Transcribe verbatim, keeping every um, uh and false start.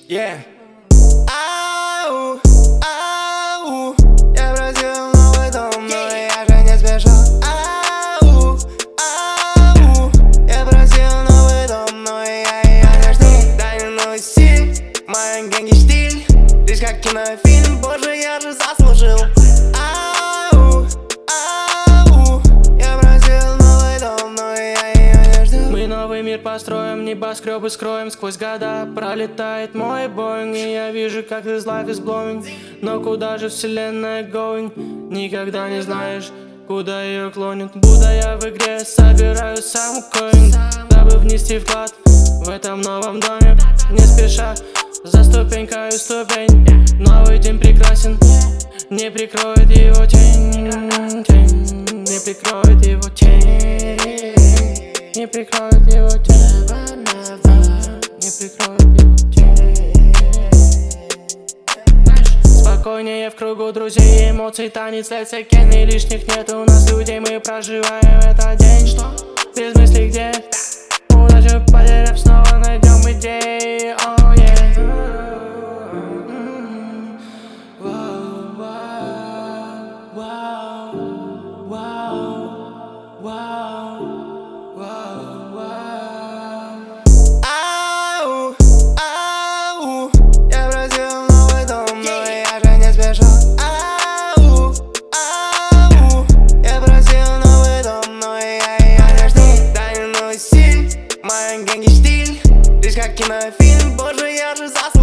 Yeah. Ау, ау, я просил новый дом, но я же не спешил. Ау, ау, я просил новый дом, но я ее не жду. Дай новый стиль, мой гэнги стиль, лишь как кинофильм, боже, я же заслужил. Ау, ау, я просил новый дом, но я ее не жду. Мы новый мир построим, небоскребы скроем. Сквозь года пролетает мой Боинг, и я вижу, как this life is blowing. Но куда же вселенная going? Никогда не знаешь, куда ее клонит. Будто я в игре собираю сам коин, дабы внести вклад в этом новом доме. Не спеша, за ступенькою ступень. Новый день прекрасен, не прикроет его тень, тень. Не прикроет его тень, не прикроет его тень, не прикроет его тень. Спокойнее в кругу друзей, эмоций, танец, лецекен, и лишних нет у нас людей. Мы проживаем этот день, что без мысли где удачу потеряв, снова найдем идеи. Oh, yeah. Wow, wow, wow, wow, wow, wow, wow. Ау, ау, я просил новый дом, но я же не спешил. Ау, ау, я просил новый дом, но я ее не жду. Дай новый стиль, мой гэнги стиль, лишь как кинофильм, боже, я же заслужил.